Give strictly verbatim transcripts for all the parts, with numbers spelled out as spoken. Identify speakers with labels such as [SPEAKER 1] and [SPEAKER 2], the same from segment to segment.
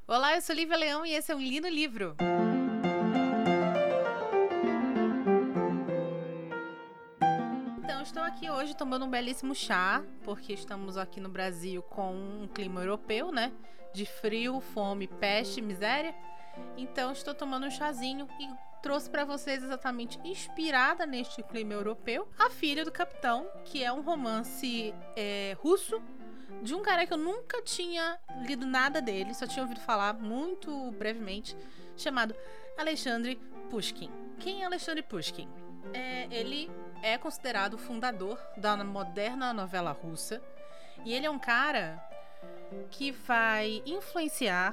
[SPEAKER 1] Olá, eu sou Lívia Leão e esse é um Lindo Livro. Então, estou aqui hoje tomando um belíssimo chá, porque estamos aqui no Brasil com um clima europeu, né? De frio, fome, peste, miséria. Então, estou tomando um chazinho e trouxe para vocês exatamente inspirada neste clima europeu, A Filha do Capitão, que é um romance é, russo, de um cara que eu nunca tinha lido nada dele, só tinha ouvido falar muito brevemente, chamado Alexandre Pushkin. Quem é Alexandre Pushkin? É, ele é considerado o fundador da moderna novela russa, e ele é um cara que vai influenciar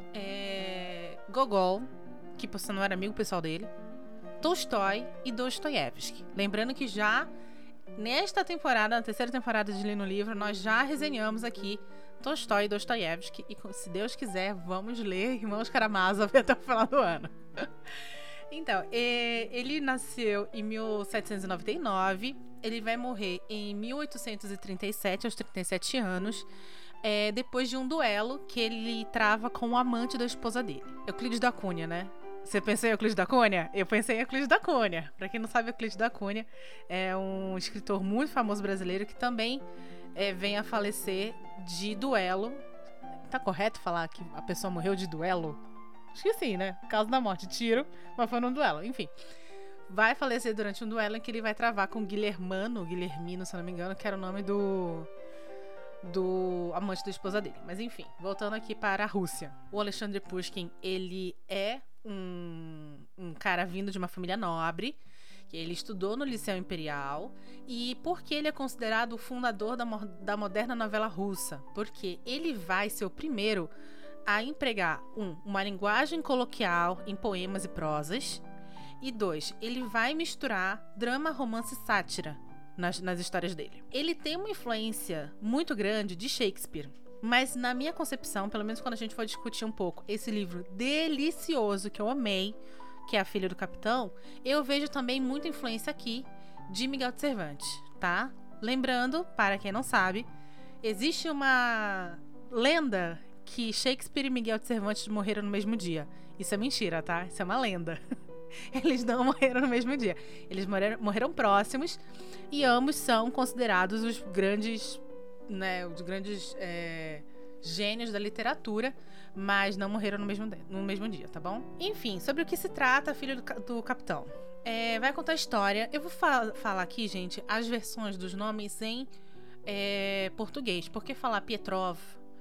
[SPEAKER 1] é, Gogol, que por sinal era amigo pessoal dele, Tolstói e Dostoiévski. Lembrando que já nesta temporada, na terceira temporada de Lindo Livro, nós já resenhamos aqui Tolstói e Dostoiévski, e se Deus quiser, vamos ler Irmãos Karamazov até o final do ano. Então, ele nasceu em mil setecentos e noventa e nove, ele vai morrer em mil oitocentos e trinta e sete, aos trinta e sete anos, é, depois de um duelo que ele trava com o amante da esposa dele, Euclides da Cunha, né? Você pensou em Euclides da Cunha? Eu pensei em Euclides da Cunha. Pra quem não sabe, Euclides da Cunha é um escritor muito famoso brasileiro que também é, vem a falecer de duelo. Tá correto falar que a pessoa morreu de duelo? Acho que sim, né? Causa da morte, tiro, mas foi num duelo. Enfim, vai falecer durante um duelo em que ele vai travar com Guilhermano, Guilhermino, se não me engano, que era o nome do... do amante da esposa dele. Mas enfim, voltando aqui para a Rússia. O Alexandre Pushkin, ele é um, um cara vindo de uma família nobre, que ele estudou no Liceu Imperial, e porque ele é considerado o fundador da, da moderna novela russa, porque ele vai ser o primeiro a empregar, um, uma linguagem coloquial em poemas e prosas, e dois, ele vai misturar drama, romance e sátira Nas, nas histórias dele. Ele tem uma influência muito grande de Shakespeare, mas na minha concepção, pelo menos quando a gente for discutir um pouco esse livro delicioso que eu amei, que é A Filha do Capitão, eu vejo também muita influência aqui de Miguel de Cervantes, tá? Lembrando, para quem não sabe, existe uma lenda que Shakespeare e Miguel de Cervantes morreram no mesmo dia. Isso é mentira, tá? Isso é uma lenda. Eles não morreram no mesmo dia. Eles morreram, morreram próximos, e ambos são considerados os grandes, né, os grandes é, gênios da literatura, mas não morreram no mesmo, no mesmo dia, tá bom? Enfim, sobre o que se trata A Filha do, do Capitão. É, vai contar a história. Eu vou fa- falar aqui, gente, as versões dos nomes em é, português, porque falar Pietrov,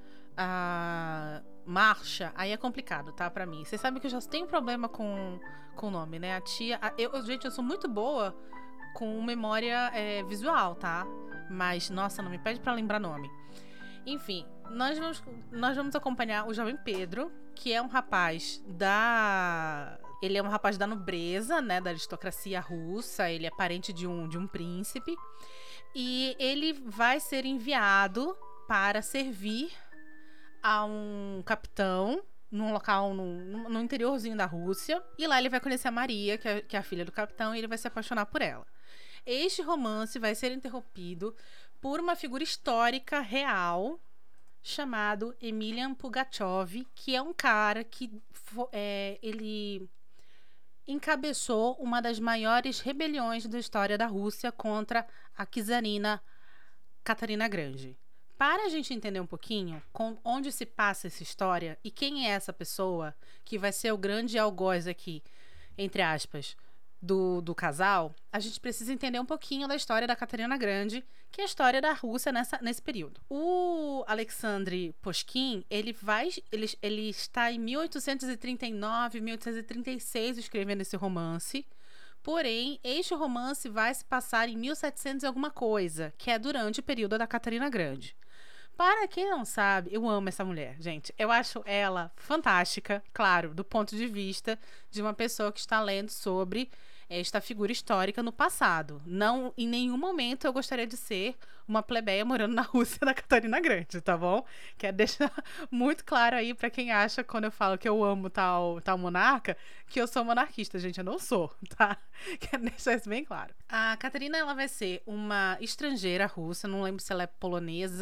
[SPEAKER 1] a Marcha, aí é complicado, tá? Pra mim. Vocês sabem que eu já tenho problema com o nome, né? A tia... A, eu, gente, eu sou muito boa com memória é, visual, tá? Mas, nossa, não me pede pra lembrar nome. Enfim, nós vamos, nós vamos acompanhar o jovem Pedro, que é um rapaz da... Ele é um rapaz da nobreza, né? Da aristocracia russa. Ele é parente de um, de um príncipe. E ele vai ser enviado para servir a um capitão num local no, no interiorzinho da Rússia, e lá ele vai conhecer a Maria, que é, que é a filha do capitão, e ele vai se apaixonar por ela. Este romance vai ser interrompido por uma figura histórica real chamado Emilian Pugachev, que é um cara que é, ele encabeçou uma das maiores rebeliões da história da Rússia contra a czarina Catarina Grande. Para a gente entender um pouquinho com onde se passa essa história e quem é essa pessoa que vai ser o grande algoz aqui, entre aspas, do, do casal, a gente precisa entender um pouquinho da história da Catarina Grande, que é a história da Rússia nessa, nesse período. O Alexandre Pushkin, ele, vai, ele, ele está em mil oitocentos e trinta e nove, mil oitocentos e trinta e seis escrevendo esse romance. Porém, este romance vai se passar em mil e setecentos e alguma coisa, que é durante o período da Catarina Grande. Para quem não sabe, eu amo essa mulher, gente. Eu acho ela fantástica, claro, do ponto de vista de uma pessoa que está lendo sobre esta figura histórica no passado. Não, em nenhum momento eu gostaria de ser uma plebeia morando na Rússia da Catarina Grande, tá bom? Quero deixar muito claro aí pra quem acha, quando eu falo que eu amo tal, tal monarca, que eu sou monarquista, gente. Eu não sou, tá? Quero deixar isso bem claro. A Catarina, ela vai ser uma estrangeira russa, não lembro se ela é polonesa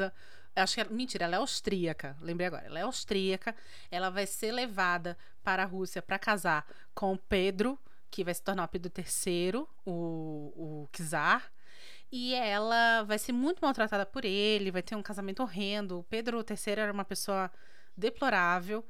[SPEAKER 1] Acho que, mentira, ela é austríaca. Lembrei agora. Ela é austríaca. Ela vai ser levada para a Rússia para casar com Pedro, que vai se tornar o Pedro terceiro, o, o czar. E ela vai ser muito maltratada por ele, vai ter um casamento horrendo. O Pedro terceiro era uma pessoa deplorável.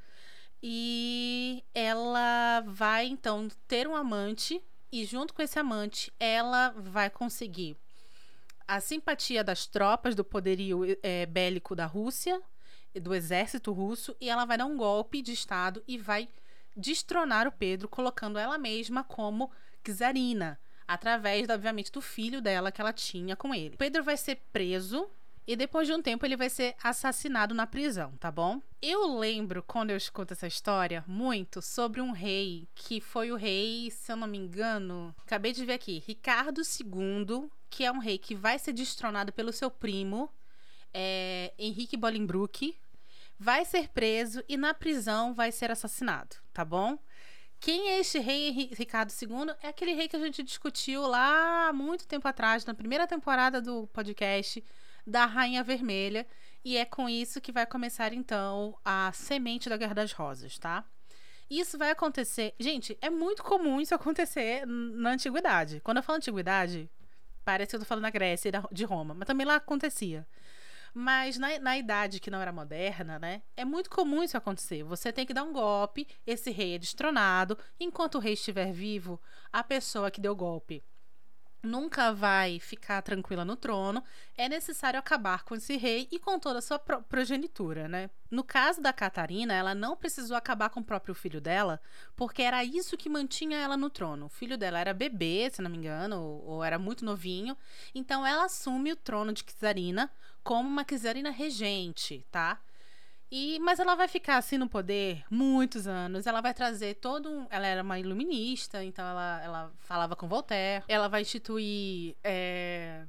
[SPEAKER 1] E ela vai, então, ter um amante. E junto com esse amante, ela vai conseguir a simpatia das tropas do poderio é, bélico da Rússia, do exército russo. E ela vai dar um golpe de estado e vai destronar o Pedro, colocando ela mesma como czarina, através, obviamente, do filho dela que ela tinha com ele. O Pedro vai ser preso e depois de um tempo ele vai ser assassinado na prisão, tá bom? Eu lembro, quando eu escuto essa história, muito sobre um rei, que foi o rei, se eu não me engano, acabei de ver aqui, Ricardo segundo, que é um rei que vai ser destronado pelo seu primo, é, Henrique Bolingbroke, vai ser preso e na prisão vai ser assassinado, tá bom? Quem é este rei Ricardo segundo? É aquele rei que a gente discutiu lá há muito tempo atrás, na primeira temporada do podcast da Rainha Vermelha. E é com isso que vai começar, então, a semente da Guerra das Rosas, tá? Isso vai acontecer... Gente, é muito comum isso acontecer na Antiguidade. Quando eu falo Antiguidade, parece que eu tô falando da Grécia e de Roma, mas também lá acontecia. Mas na, na idade que não era moderna, né? É muito comum isso acontecer. Você tem que dar um golpe, esse rei é destronado. Enquanto o rei estiver vivo, a pessoa que deu o golpe nunca vai ficar tranquila no trono. É necessário acabar com esse rei e com toda a sua pro- progenitura, né? No caso da Catarina, ela não precisou acabar com o próprio filho dela, porque era isso que mantinha ela no trono. O filho dela era bebê, se não me engano, ou, ou era muito novinho. Então ela assume o trono de czarina como uma czarina regente, tá? E, mas ela vai ficar assim no poder muitos anos. Ela vai trazer todo um... Ela era uma iluminista, então ela, ela falava com Voltaire. Ela vai instituir é,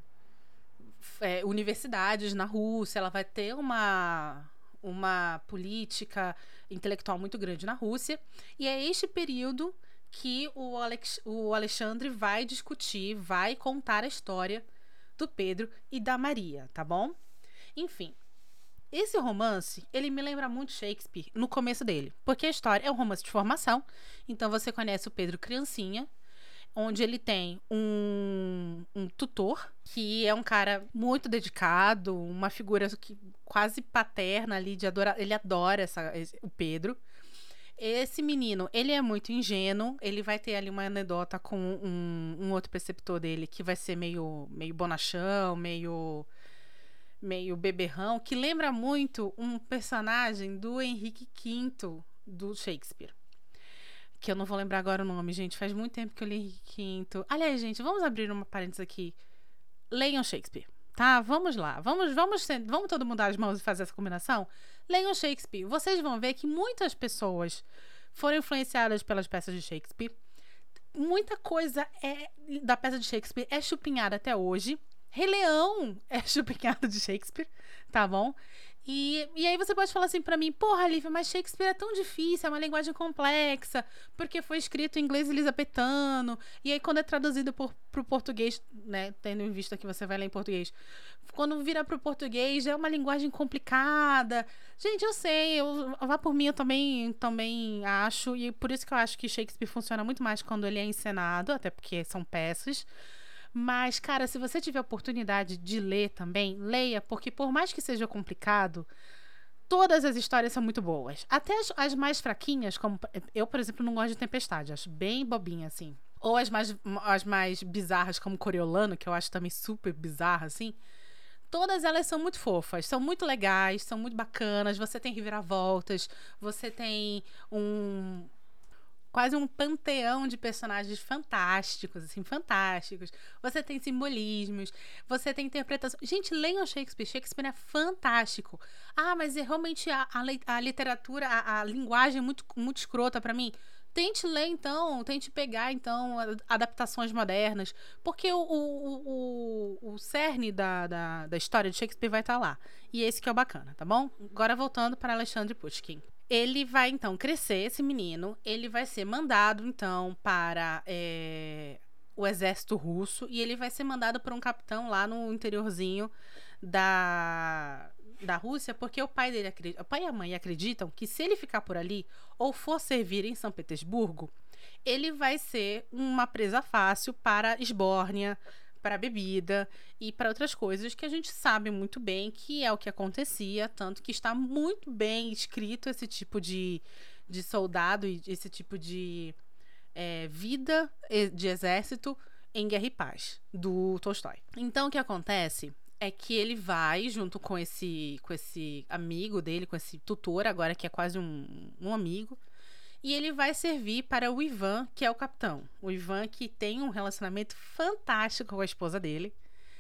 [SPEAKER 1] é, universidades na Rússia. Ela vai ter uma, uma política intelectual muito grande na Rússia. E é este período que o, Alex, o Alexandre vai discutir, vai contar a história do Pedro e da Maria, tá bom? Enfim. Esse romance, ele me lembra muito Shakespeare no começo dele, porque a história é um romance de formação. Então você conhece o Pedro criancinha, onde ele tem um, um tutor, que é um cara muito dedicado, uma figura que, quase paterna ali, de adora, ele adora essa, esse, o Pedro. Esse menino, ele é muito ingênuo, ele vai ter ali uma anedota com um, um outro preceptor dele, que vai ser meio, meio bonachão, meio... meio beberrão, que lembra muito um personagem do Henrique quinto do Shakespeare. Que eu não vou lembrar agora o nome, gente. Faz muito tempo que eu li Henrique quinto. Aliás, gente, vamos abrir uma parênteses aqui. Leiam Shakespeare, tá? Vamos lá. Vamos, vamos, vamos todo mundo dar as mãos e fazer essa combinação? Leiam Shakespeare. Vocês vão ver que muitas pessoas foram influenciadas pelas peças de Shakespeare. Muita coisa é, da peça de Shakespeare é chupinhada até hoje. Rei Leão é chupinhado de Shakespeare, tá bom? E, e aí você pode falar assim pra mim, porra, Lívia, mas Shakespeare é tão difícil, é uma linguagem complexa, porque foi escrito em inglês elisabetano, e aí quando é traduzido por, pro português, né, tendo em vista que você vai ler em português, quando vira pro português é uma linguagem complicada. Gente, eu sei, eu, vá por mim, eu também, também acho, e por isso que eu acho que Shakespeare funciona muito mais quando ele é encenado, até porque são peças. Mas, cara, se você tiver oportunidade de ler também, leia, porque por mais que seja complicado, todas as histórias são muito boas. Até as, as mais fraquinhas, como eu, por exemplo, não gosto de Tempestade, acho bem bobinha, assim. Ou as mais, as mais bizarras, como Coriolano, que eu acho também super bizarra, assim. Todas elas são muito fofas, são muito legais, são muito bacanas. Você tem reviravoltas, você tem um... quase um panteão de personagens fantásticos, assim, fantásticos. Você tem simbolismos, você tem interpretação. Gente, leiam Shakespeare. Shakespeare é fantástico. Ah, mas é realmente a, a, a literatura, a, a linguagem é muito, muito escrota pra mim. Tente ler, então, tente pegar, então, adaptações modernas, porque o, o, o, o cerne da, da, da história de Shakespeare vai estar lá. E esse que é o bacana, tá bom? Agora voltando para Alexandre Pushkin. Ele vai, então, crescer, esse menino. Ele vai ser mandado, então, para é, o exército russo. E ele vai ser mandado por um capitão lá no interiorzinho da, da Rússia porque o pai dele acredita, o pai e a mãe acreditam que se ele ficar por ali ou for servir em São Petersburgo, ele vai ser uma presa fácil para esbórnia, para bebida e para outras coisas que a gente sabe muito bem que é o que acontecia, tanto que está muito bem escrito esse tipo de, de soldado e esse tipo de é, vida de exército em Guerra e Paz, do Tolstói. Então, o que acontece é que ele vai, junto com esse, com esse amigo dele, com esse tutor agora, que é quase um, um amigo, e ele vai servir para o Ivan, que é o capitão. O Ivan que tem um relacionamento fantástico com a esposa dele.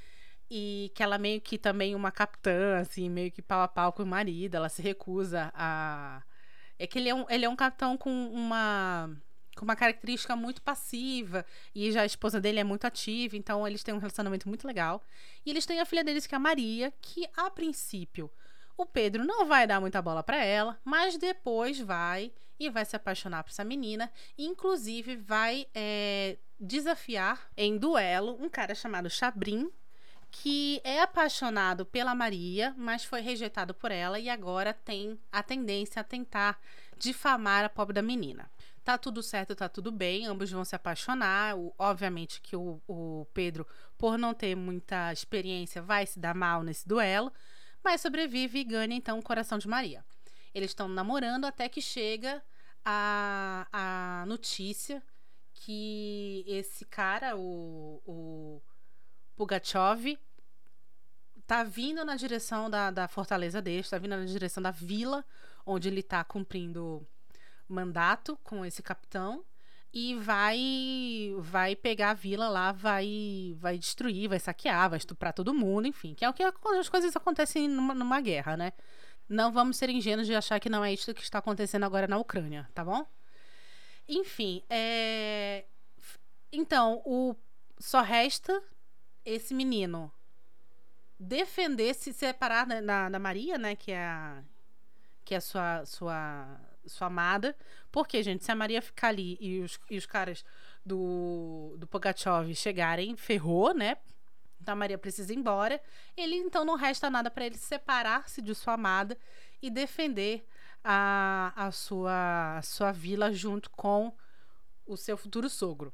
[SPEAKER 1] E que ela meio que também uma capitã, assim, meio que pau a pau com o marido. Ela se recusa a... É que ele é um, ele é um capitão com uma, com uma característica muito passiva. E já a esposa dele é muito ativa. Então, eles têm um relacionamento muito legal. E eles têm a filha deles, que é a Maria, que, a princípio, o Pedro não vai dar muita bola para ela. Mas depois vai... e vai se apaixonar por essa menina. E, inclusive, vai é, desafiar em duelo um cara chamado Chabrin, que é apaixonado pela Maria, mas foi rejeitado por ela e agora tem a tendência a tentar difamar a pobre da menina. Tá tudo certo, tá tudo bem, ambos vão se apaixonar. O, obviamente que o, o Pedro, por não ter muita experiência, vai se dar mal nesse duelo, mas sobrevive e ganha, então, o coração de Maria. Eles estão namorando até que chega a, a notícia que esse cara, o, o Pugachev, tá vindo na direção da, da fortaleza dele, tá vindo na direção da vila, onde ele tá cumprindo mandato com esse capitão, e vai vai pegar a vila lá, vai, vai destruir, vai saquear, vai estuprar todo mundo, enfim, que é o que as coisas acontecem numa, numa guerra, né? Não vamos ser ingênuos de achar que não é isso que está acontecendo agora na Ucrânia, tá bom? Enfim, é... então, o... só resta esse menino defender, se separar da, da, da Maria, né, que é a, que é a sua, sua, sua amada, porque, gente, se a Maria ficar ali e os, e os caras do, do Pugachev chegarem, ferrou, né? Então a Maria precisa ir embora. Ele, então, não resta nada para ele separar-se de sua amada e defender a, a, sua, a sua vila junto com o seu futuro sogro.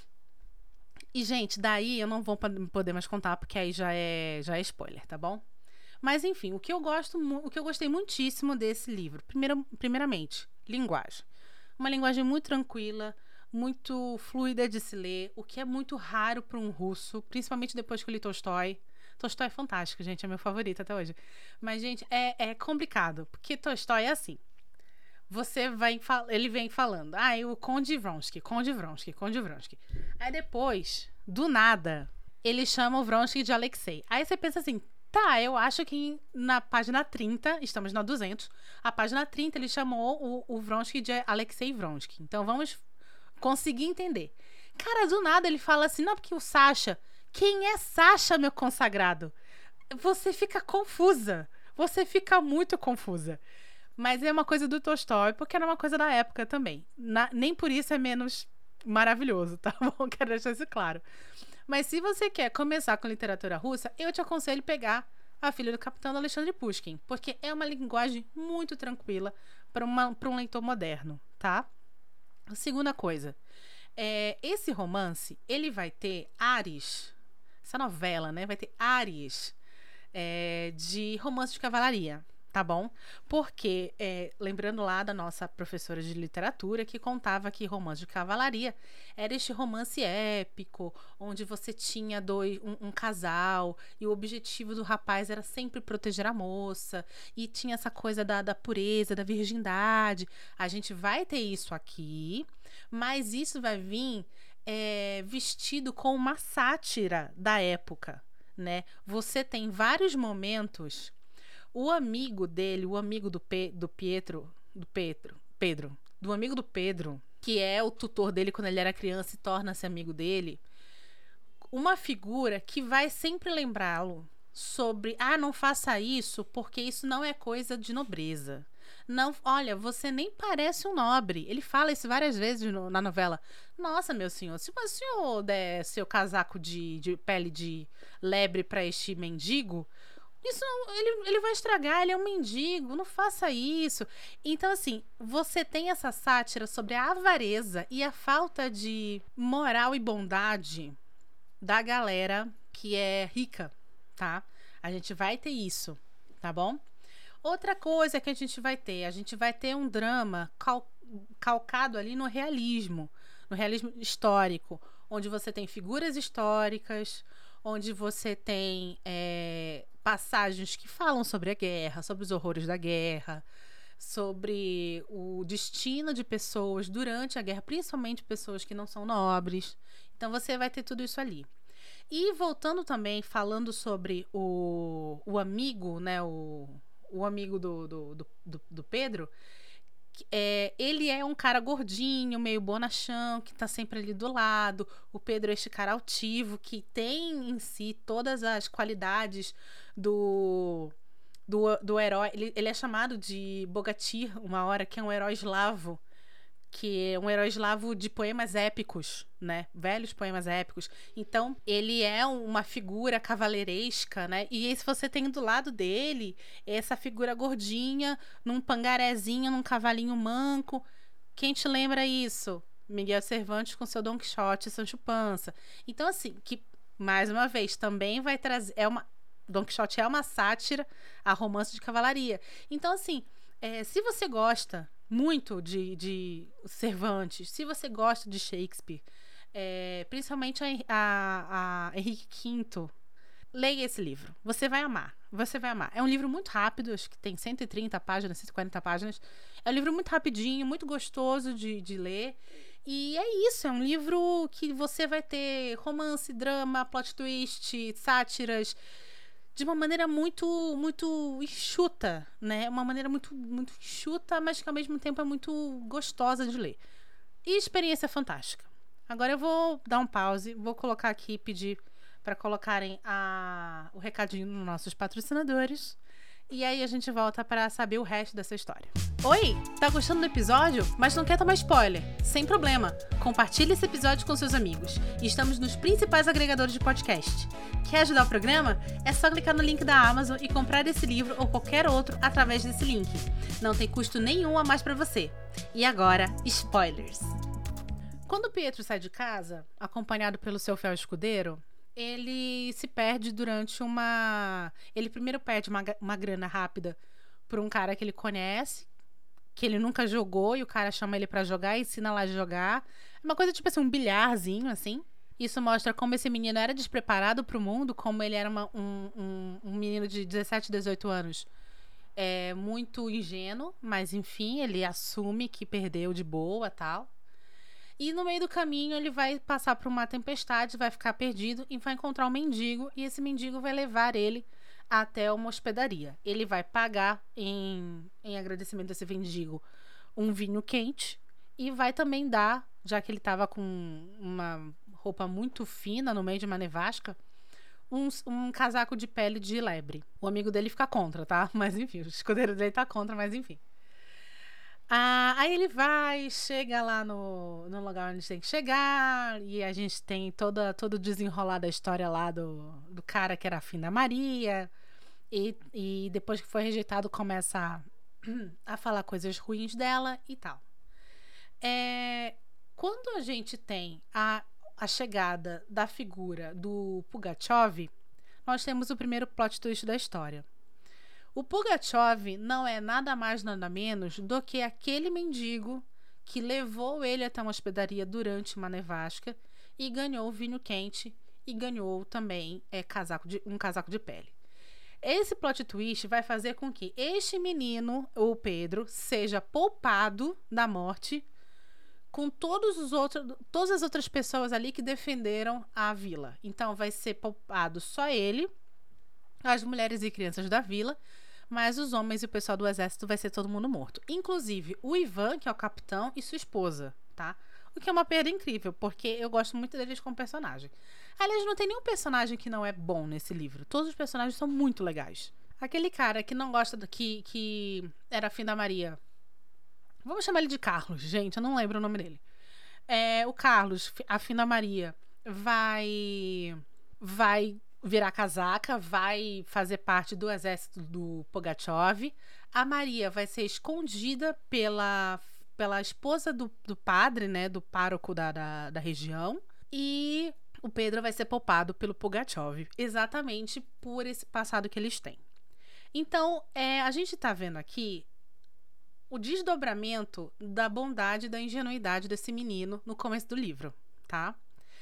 [SPEAKER 1] E, gente, daí eu não vou poder mais contar, porque aí já é, já é spoiler, tá bom? Mas, enfim, o que eu gosto, o que eu gostei muitíssimo desse livro, primeiro, primeiramente, linguagem. Uma linguagem muito tranquila, muito fluida de se ler, o que é muito raro para um russo, principalmente depois que eu li Tolstói. Tolstói é fantástico, gente, é meu favorito até hoje. Mas, gente, é, é complicado, porque Tolstói é assim. Você vai, ele vem falando, ah, o Conde Vronsky, Conde Vronsky, Conde Vronsky. Aí depois, do nada, ele chama o Vronsky de Alexei. Aí você pensa assim, tá, eu acho que na página trinta, estamos na duzentos, a página trinta ele chamou o, o Vronsky de Alexei Vronsky. Então vamos conseguir entender. Cara, do nada ele fala assim, não, porque o Sasha, quem é Sasha, meu consagrado? Você fica confusa, você fica muito confusa. Mas é uma coisa do Tolstói, porque era uma coisa da época também. Na, nem por isso é menos maravilhoso, tá bom? Quero deixar isso claro. Mas se você quer começar com literatura russa, eu te aconselho pegar A Filha do Capitão, do Alexandre Pushkin, porque é uma linguagem muito tranquila para um leitor moderno, tá? Segunda coisa, é, esse romance, ele vai ter ares, essa novela, né? Vai ter ares é, de romance de cavalaria. Tá bom? Porque, é, lembrando lá da nossa professora de literatura, que contava que romance de cavalaria era este romance épico, onde você tinha dois, um, um casal, e o objetivo do rapaz era sempre proteger a moça, e tinha essa coisa da, da pureza, da virgindade. A gente vai ter isso aqui, mas isso vai vir é, vestido com uma sátira da época, né? Você tem vários momentos. O amigo dele, o amigo do, Pe, do Pietro, do Pedro, Pedro, do amigo do Pedro, que é o tutor dele quando ele era criança e torna-se amigo dele, uma figura que vai sempre lembrá-lo sobre, ah, não faça isso porque isso não é coisa de nobreza. Não, olha, você nem parece um nobre. Ele fala isso várias vezes no, na novela. Nossa, meu senhor, se o senhor der seu casaco de, de pele de lebre para este mendigo, Isso não, ele, ele vai estragar, ele é um mendigo, não faça isso. Então, assim, você tem essa sátira sobre a avareza e a falta de moral e bondade da galera que é rica, tá? A gente vai ter isso, tá bom? Outra coisa que a gente vai ter, a gente vai ter um drama cal, calcado ali no realismo, no realismo histórico, onde você tem figuras históricas, onde você tem é, passagens que falam sobre a guerra, sobre os horrores da guerra, sobre o destino de pessoas durante a guerra, principalmente pessoas que não são nobres. Então você vai ter tudo isso ali. E voltando também, falando sobre o, o amigo, né, o, o amigo do, do, do, do Pedro, é, ele é um cara gordinho, meio bonachão, que tá sempre ali do lado. O Pedro é este cara altivo, que tem em si todas as qualidades do, do, do herói. Ele, ele é chamado de Bogatyr, uma hora, que é um herói eslavo, que é um herói eslavo de poemas épicos, né? Velhos poemas épicos. Então, ele é uma figura cavaleiresca, né? E aí, se você tem do lado dele essa figura gordinha, num pangarezinho, num cavalinho manco. Quem te lembra isso? Miguel Cervantes com seu Dom Quixote e Sancho Panza. Então, assim, que, mais uma vez, também vai trazer... É uma, Dom Quixote é uma sátira a romance de cavalaria. Então, assim, é, se você gosta muito de, de Cervantes, se você gosta de Shakespeare, é, principalmente a, a, a Henrique quinto, leia esse livro. Você vai amar. Você vai amar. É um livro muito rápido, acho que tem cento e trinta páginas, cento e quarenta páginas. É um livro muito rapidinho, muito gostoso de, de ler. E é isso, é um livro que você vai ter romance, drama, plot twist, sátiras, de uma maneira muito muito enxuta, né? Uma maneira muito, muito enxuta, mas que ao mesmo tempo é muito gostosa de ler. E experiência fantástica. Agora eu vou dar um pause, vou colocar aqui, pedir para colocarem a, o recadinho nos nossos patrocinadores. E aí a gente volta para saber o resto dessa história. Oi, tá gostando do episódio, mas não quer tomar spoiler? Sem problema, compartilhe esse episódio com seus amigos. E estamos nos principais agregadores de podcast. Quer ajudar o programa? É só clicar no link da Amazon e comprar esse livro ou qualquer outro através desse link. Não tem custo nenhum a mais para você. E agora, spoilers. Quando Pietro sai de casa, acompanhado pelo seu fiel escudeiro, ele se perde durante uma... Ele primeiro perde uma, uma grana rápida por um cara que ele conhece, que ele nunca jogou, e o cara chama ele pra jogar e ensina lá a jogar. Uma coisa tipo assim, um bilharzinho, assim. Isso mostra como esse menino era despreparado pro mundo, como ele era uma, um, um, um menino de dezessete, dezoito anos. É muito ingênuo, mas enfim, ele assume que perdeu de boa e tal. E no meio do caminho ele vai passar por uma tempestade, vai ficar perdido e vai encontrar um mendigo. E esse mendigo vai levar ele até uma hospedaria. Ele vai pagar, em, em agradecimento desse mendigo, um vinho quente. E vai também dar, já que ele estava com uma roupa muito fina no meio de uma nevasca, um, um casaco de pele de lebre. O amigo dele fica contra, tá? Mas enfim, o escudeiro dele tá contra, mas enfim. Ah, aí ele vai, chega lá no, no lugar onde tem que chegar, e a gente tem toda, todo o desenrolar da história lá do, do cara que era afim da Maria, e, e depois que foi rejeitado começa a, a falar coisas ruins dela e tal. É, quando a gente tem a, a chegada da figura do Pugatyov, nós temos o primeiro plot twist da história. O Pugatyov não é nada mais nada menos do que aquele mendigo que levou ele até uma hospedaria durante uma nevasca e ganhou vinho quente e ganhou também é, casaco de, um casaco de pele. Esse plot twist vai fazer com que este menino, o Pedro, seja poupado da morte com todos os outros, todas as outras pessoas ali que defenderam a vila. Então vai ser poupado só ele, as mulheres e crianças da vila, mas os homens e o pessoal do exército vai ser todo mundo morto. Inclusive o Ivan, que é o capitão, e sua esposa, tá? O que é uma perda incrível, porque eu gosto muito deles como personagem. Aliás, não tem nenhum personagem que não é bom nesse livro. Todos os personagens são muito legais. Aquele cara que não gosta do... Que, que era afim da Maria. Vamos chamar ele de Carlos, gente. Eu não lembro o nome dele. É, o Carlos, afim da Maria, vai... Vai... virar casaca, vai fazer parte do exército do Pugachev. A Maria vai ser escondida pela, pela esposa do, do padre, né, do pároco da, da, da região. E o Pedro vai ser poupado pelo Pugachev, exatamente por esse passado que eles têm. Então, é, a gente tá vendo aqui o desdobramento da bondade e da ingenuidade desse menino no começo do livro, tá?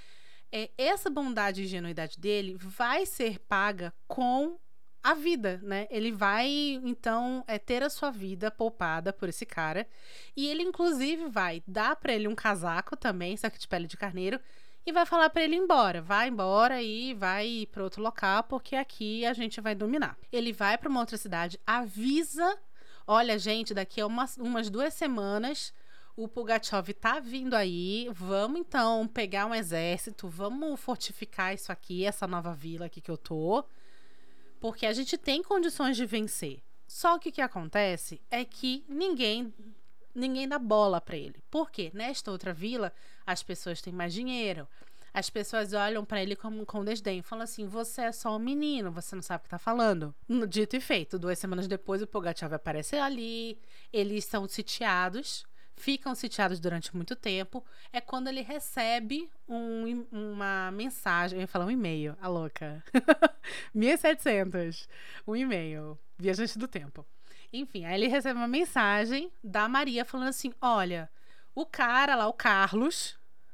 [SPEAKER 1] É, essa bondade e ingenuidade dele vai ser paga com a vida, né? Ele vai, então, é, ter a sua vida poupada por esse cara. E ele, inclusive, vai dar pra ele um casaco também, só que de pele de carneiro, e vai falar pra ele ir embora. Vai embora e vai pra outro local, porque aqui a gente vai dominar. Ele vai pra uma outra cidade, avisa... Olha, gente, daqui a umas, umas duas semanas o Pugachev tá vindo aí. Vamos, então, pegar um exército. Vamos fortificar isso aqui, essa nova vila aqui que eu tô. Porque a gente tem condições de vencer. Só que o que acontece é que ninguém, ninguém dá bola pra ele. Por quê? Nesta outra vila, as pessoas têm mais dinheiro. As pessoas olham pra ele com, com desdém. Falam assim, você é só um menino, você não sabe o que tá falando. Dito e feito, duas semanas depois o Pugachev aparece ali. Eles são sitiados, ficam sitiados durante muito tempo. É quando ele recebe um, uma mensagem, eu ia falar um e-mail, a louca. mil e setecentos, um e-mail, viajante do tempo. Enfim, aí ele recebe uma mensagem da Maria falando assim, olha, o cara lá, o Carlos...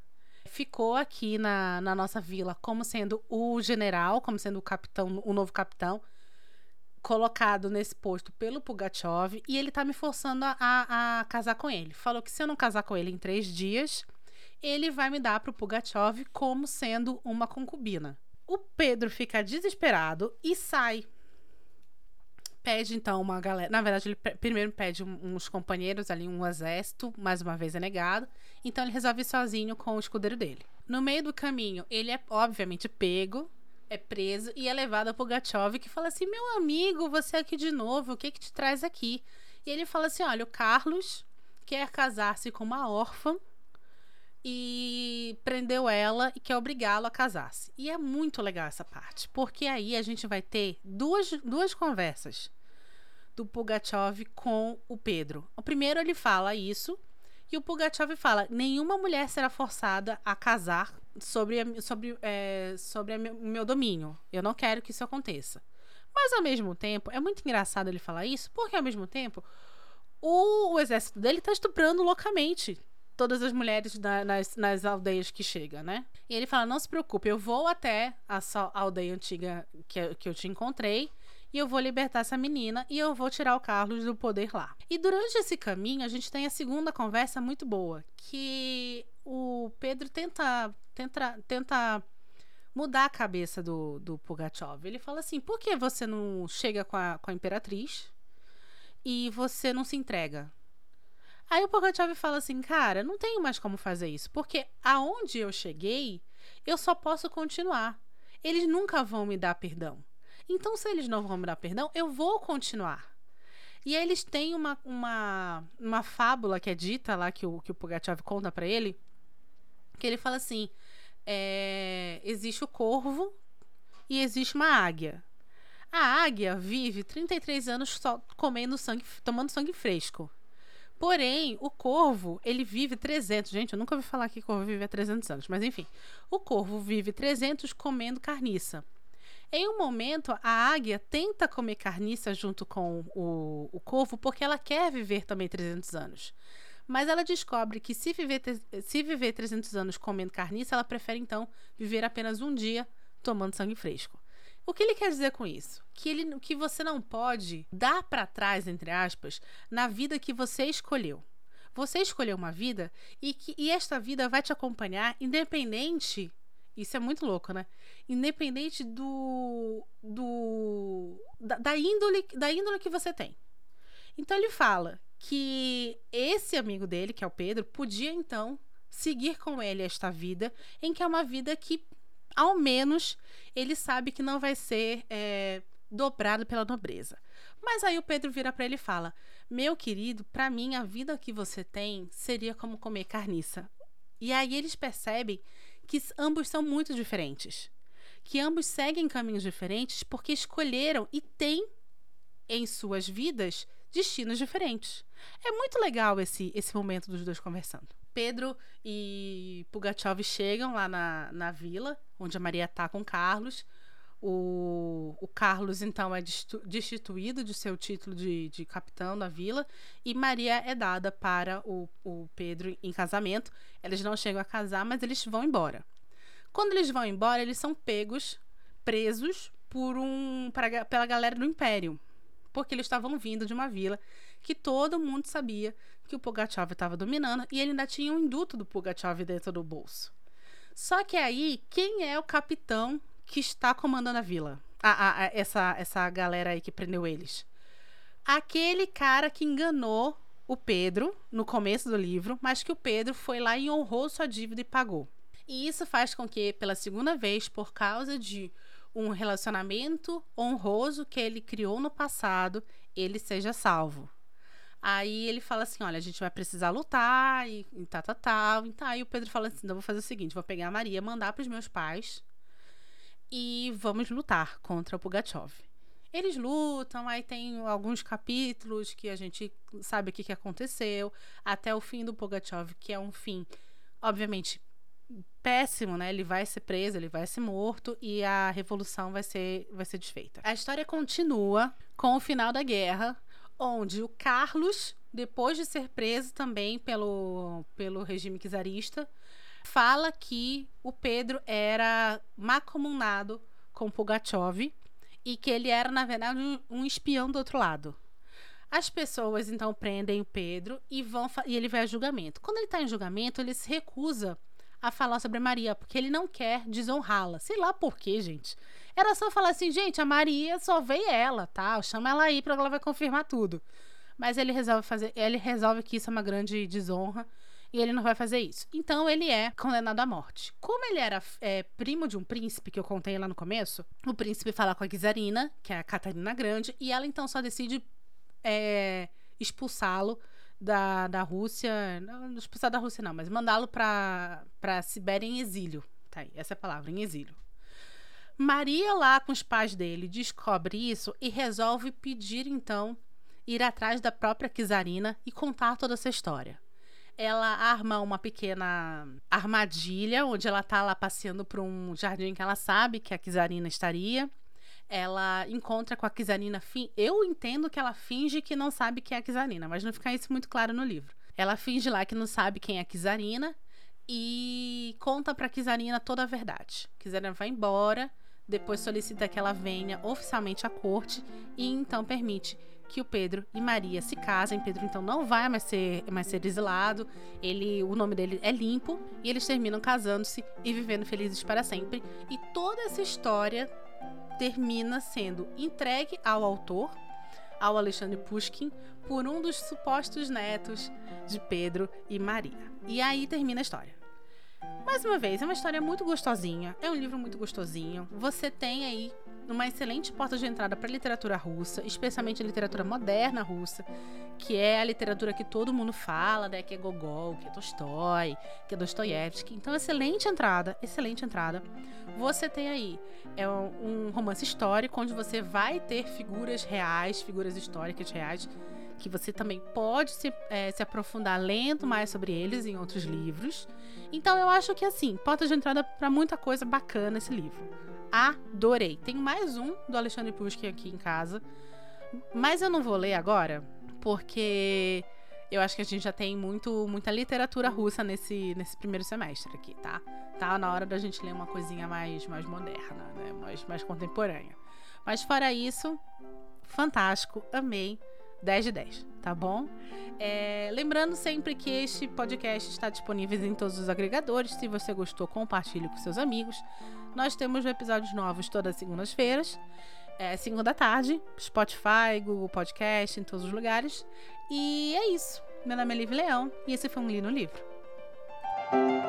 [SPEAKER 1] ficou aqui na, na nossa vila como sendo o general, como sendo o capitão, o novo capitão, colocado nesse posto pelo Pugachev, e ele tá me forçando a, a, a casar com ele. Falou que se eu não casar com ele em três dias, ele vai me dar pro Pugachev como sendo uma concubina. O Pedro fica desesperado e sai. Pede, então, uma galera... Na verdade, ele primeiro pede uns companheiros ali, um exército. Mais uma vez é negado. Então, ele resolve ir sozinho com o escudeiro dele. No meio do caminho, ele é, obviamente, pego, é preso e é levado a Pugachev, que fala assim, meu amigo, você aqui de novo, o que que te traz aqui? E ele fala assim, olha, o Carlos quer casar-se com uma órfã e prendeu ela e quer obrigá-lo a casar-se. E é muito legal essa parte, porque aí a gente vai ter duas, duas conversas do Pugachev com o Pedro. O primeiro ele fala isso e o Pugachev fala, nenhuma mulher será forçada a casar sobre, a, sobre, é, sobre a, o meu domínio. Eu não quero que isso aconteça. Mas ao mesmo tempo, é muito engraçado ele falar isso, porque ao mesmo tempo o, o exército dele está estuprando loucamente todas as mulheres na, nas, nas aldeias que chega, né? E ele fala, não se preocupe, eu vou até a, a aldeia antiga que, que eu te encontrei e eu vou libertar essa menina e eu vou tirar o Carlos do poder lá. E durante esse caminho, a gente tem a segunda conversa muito boa, que o Pedro tenta, tenta, tenta mudar a cabeça do, do Pugachev. Ele fala assim, por que você não chega com a, com a imperatriz e você não se entrega? Aí o Pugachev fala assim, cara, não tenho mais como fazer isso, porque aonde eu cheguei, eu só posso continuar. Eles nunca vão me dar perdão. Então, se eles não vão me dar perdão, eu vou continuar. E aí eles têm uma, uma, uma fábula que é dita lá, que o, que o Pugachev conta pra ele, que ele fala assim, é, existe o corvo e existe uma águia. A águia vive trinta e três anos só comendo sangue, tomando sangue fresco. Porém, o corvo, ele vive trezentos. Gente, eu nunca ouvi falar que o corvo vive há trezentos anos. Mas, enfim. O corvo vive trezentos comendo carniça. Em um momento, a águia tenta comer carniça junto com o, o corvo porque ela quer viver também trezentos anos. Mas ela descobre que se viver, se viver trezentos anos comendo carniça, ela prefere, então, viver apenas um dia tomando sangue fresco. O que ele quer dizer com isso? Que, ele, que você não pode dar para trás, entre aspas, na vida que você escolheu. Você escolheu uma vida e, que, e esta vida vai te acompanhar independente... Isso é muito louco, né? Independente do... do da, da, índole, da índole que você tem. Então ele fala que esse amigo dele, que é o Pedro, podia então seguir com ele esta vida, em que é uma vida que, ao menos, ele sabe que não vai ser é, dobrado pela nobreza. Mas aí o Pedro vira para ele e fala, meu querido, para mim a vida que você tem seria como comer carniça. E aí eles percebem que ambos são muito diferentes. que ambos seguem caminhos diferentes porque escolheram e têm em suas vidas destinos diferentes. É muito legal esse, esse momento dos dois conversando. Pedro e Pugachev chegam lá na, na vila, onde a Maria está com Carlos. O, o Carlos, então, é destituído de seu título de, de capitão da vila e Maria é dada para o, o Pedro em casamento. Eles não chegam a casar, mas eles vão embora. Quando eles vão embora, eles são pegos, presos por um, pra, pela galera do Império, porque eles estavam vindo de uma vila que todo mundo sabia que o Pugachev estava dominando e ele ainda tinha um induto do Pugachev dentro do bolso. Só que aí, quem é o capitão que está comandando a vila? A, a, a, essa, essa galera aí que prendeu eles. Aquele cara que enganou o Pedro no começo do livro, mas que o Pedro foi lá e honrou sua dívida e pagou. E isso faz com que, pela segunda vez, por causa de um relacionamento honroso que ele criou no passado, ele seja salvo. Aí ele fala assim, olha, a gente vai precisar lutar e, e tal, tal, tal. Então, aí o Pedro fala assim, eu vou fazer o seguinte, vou pegar a Maria, mandar para os meus pais e vamos lutar contra o Pugachev. Eles lutam, aí tem alguns capítulos que a gente sabe o que, que aconteceu, até o fim do Pugachev, que é um fim, obviamente, péssimo, né? Ele vai ser preso, ele vai ser morto e a revolução vai ser, vai ser desfeita. A história continua com o final da guerra, onde o Carlos, depois de ser preso também pelo, pelo regime czarista, fala que o Pedro era mancomunado com Pugachev e que ele era, na verdade, um, um espião do outro lado. As pessoas, então, prendem o Pedro e, vão e ele vai a julgamento. Quando ele está em julgamento, ele se recusa a falar sobre a Maria, porque ele não quer desonrá-la. Sei lá por quê, gente. Era só falar assim, gente, a Maria só veio ela, tá? Chama ela aí, porque ela vai confirmar tudo. Mas ele resolve fazer, ele resolve que isso é uma grande desonra e ele não vai fazer isso. Então ele é condenado à morte. Como ele era é, primo de um príncipe, que eu contei lá no começo, o príncipe fala com a czarina, que é a Catarina Grande, e ela então só decide é, expulsá-lo da, da Rússia, não expulsar da Rússia não, mas mandá-lo para para Sibéria em exílio. Tá aí, essa é a palavra, em exílio. Maria, lá com os pais dele, descobre isso e resolve pedir, então, ir atrás da própria czarina e contar toda essa história. Ela arma uma pequena armadilha, onde ela tá lá passeando por um jardim que ela sabe que a czarina estaria. Ela encontra com a czarina. Fin... Eu entendo que ela finge que não sabe quem é a czarina, mas não fica isso muito claro no livro. Ela finge lá que não sabe quem é a czarina e conta pra czarina toda a verdade. A czarina vai embora, depois solicita que ela venha oficialmente à corte e então permite que o Pedro e Maria se casem. Pedro então não vai mais ser, mais ser exilado, ele, o nome dele é limpo e eles terminam casando-se e vivendo felizes para sempre. E toda essa história termina sendo entregue ao autor, ao Alexandre Pushkin, por um dos supostos netos de Pedro e Maria. E aí termina a história. Mais uma vez, é uma história muito gostosinha, é um livro muito gostosinho. Você tem aí uma excelente porta de entrada para a literatura russa, especialmente a literatura moderna russa, que é a literatura que todo mundo fala, né? Que é Gogol, que é Tolstói, que é Dostoiévski. Então, excelente entrada, excelente entrada. Você tem aí é um romance histórico, onde você vai ter figuras reais, figuras históricas reais, que você também pode se, é, se aprofundar lendo mais sobre eles em outros livros. Então, eu acho que, assim, porta de entrada para muita coisa bacana esse livro. Adorei. Tem mais um do Alexandre Pushkin aqui em casa, mas eu não vou ler agora, porque eu acho que a gente já tem muito, muita literatura russa nesse, nesse primeiro semestre aqui, tá? Tá na hora da gente ler uma coisinha mais, mais moderna, né? Mais, mais contemporânea. Mas fora isso, fantástico, amei. dez de dez, tá bom? É, lembrando sempre que este podcast está disponível em todos os agregadores. Se você gostou, compartilhe com seus amigos. Nós temos episódios novos todas as segundas-feiras, é, cinco da tarde, Spotify, Google Podcast, em todos os lugares. E é isso. Meu nome é Liv Leão e esse foi um Li no Livro.